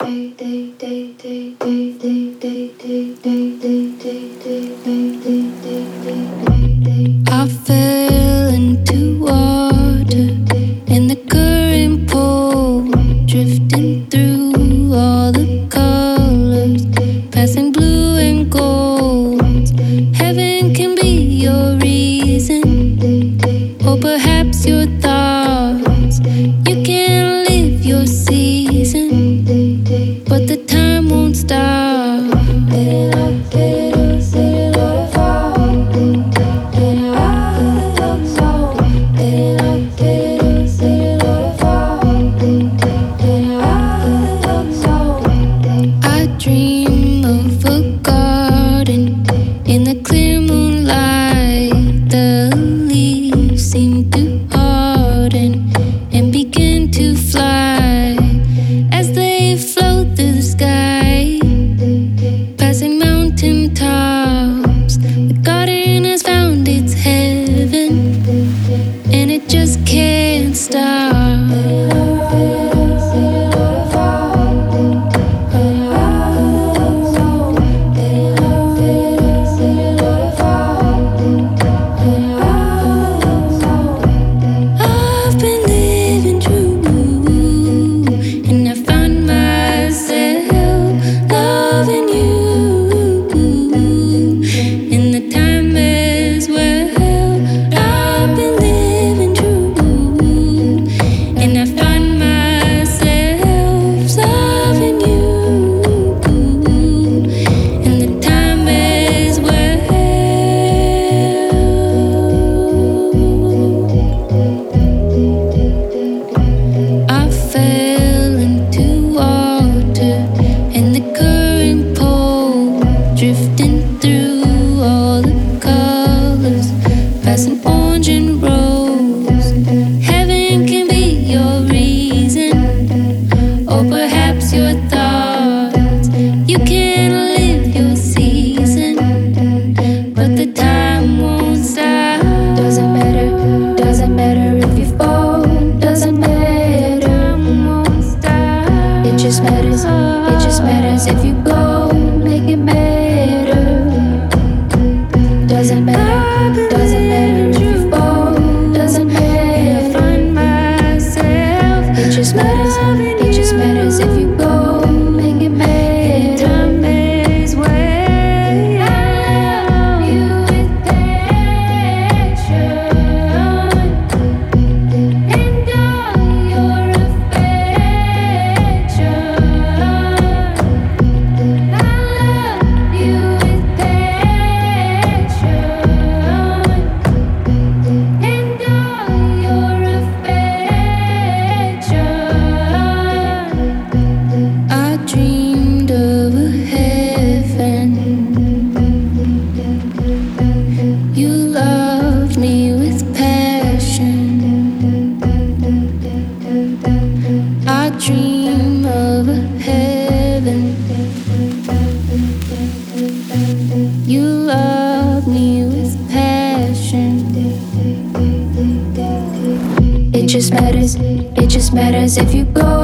I fell into water and the current pulled, drifting through all the colors, passing blue and gold. Heaven can be your reason, or perhaps your thoughts. You can live your season, but the time won't stop. I dream of a garden in the clear moonlight. The leaves seem to harden and begin to fly as they float through the sky, passing mountain tops. The garden has found its heaven, and it just can't stop. I've been living true, and I found myself loving you, and the time as well. I've been living true, and I found myself loving you, and the time as well. I fell into water and the current pulled, drifting through all the colors, passing orange and rose. Heaven can be your reason, or perhaps your thoughts. You can live your season, but the time won't stop. Doesn't matter if you fall. Doesn't matter, won't stop. It just matters if you go, make it matter. Doesn't matter if you fall. Doesn't matter, I find myself. It just matters if you go, make it matter. Time as well. I love you with passion, and all your affection. I love you with passion, and all your affection. I dreamed of a heaven. You loved me with passion. I dream of a heaven. You love me with passion. It just matters if you go.